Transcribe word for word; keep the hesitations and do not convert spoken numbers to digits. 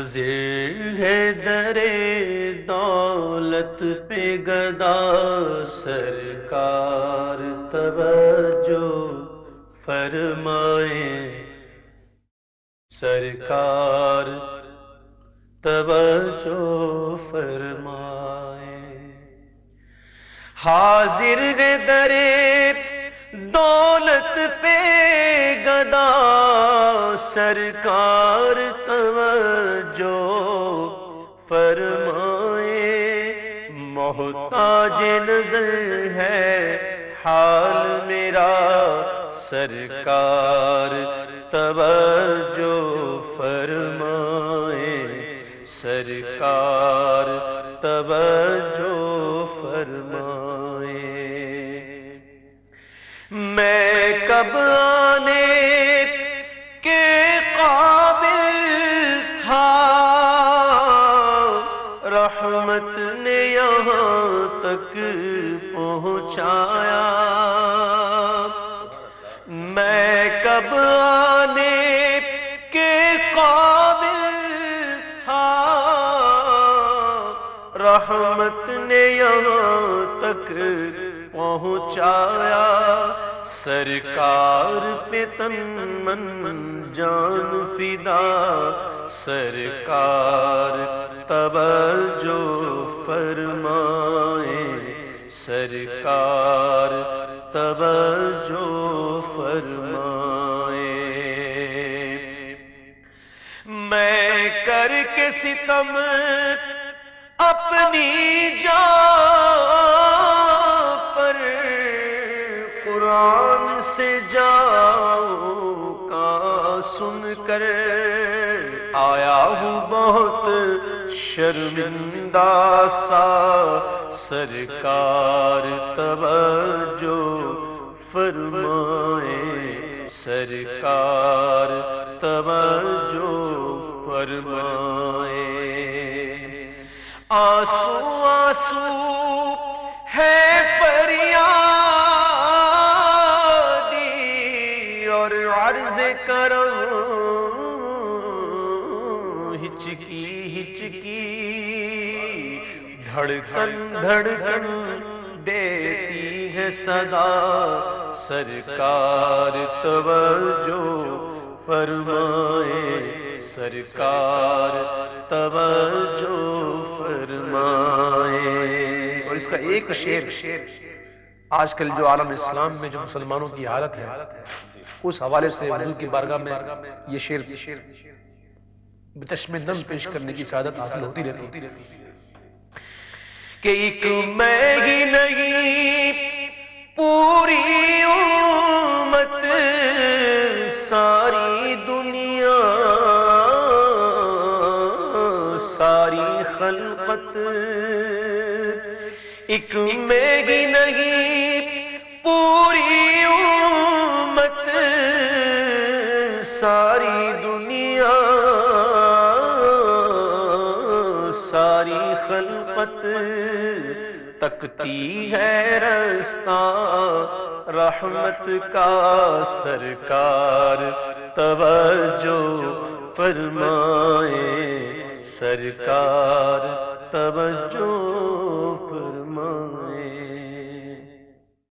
زر ہے در دولت پہ گدا سرکار توجہ فرمائیں، سرکار توجہ فرمائیں۔ حاضر ہے در دولت پہ گدا سرکار توجہ فرمائیں، محتاج نظر ہے حال میرا سرکار توجہ فرمائیں، سرکار توجہ فرمائیں۔ میں کب آنے کے قابل تھا، رحمت نے یہاں تک پہنچایا۔ میں کب آنے کے قابل تھا، رحمت نے یہاں تک پہنچایا۔ سرکار پہ تن من جان فدا، سرکار توجہ فرمائیں، سرکار توجہ فرمائیں۔ میں کر کے ستم اپنی جان پر، قرآن سے جاؤں کا سن کر آیا ہوں بہت شرمندہ سا، سرکار توجہ فرمائیں، سرکار توجہ فرمائیں۔ آنسو آنسو ہے فریادی اور عرض کرم ہچکی ہچکی، دھڑکن دھڑکن دیتی ہے صدا، سرکار توجہ فرمائیں، سرکار توجہ فرمائیں۔ اور اس کا ایک شعر آج کل جو عالم اسلام میں جو مسلمانوں کی حالت ہے، اس حوالے سے حضور کی بارگاہ میں یہ شعر بچشم نم پیش کرنے کی سعادت حاصل ہوتی رہتی ہے کہ ایک میں ہی نہیں پوری امت، ساری دنیا ساری خلقت، ایک میں ہی نہیں پوری امت، ساری دنیا ساری خلقت، تکتی ہے رستہ رحمت کا، سرکار توجہ فرمائیں، سرکار توجہ فرمائیں۔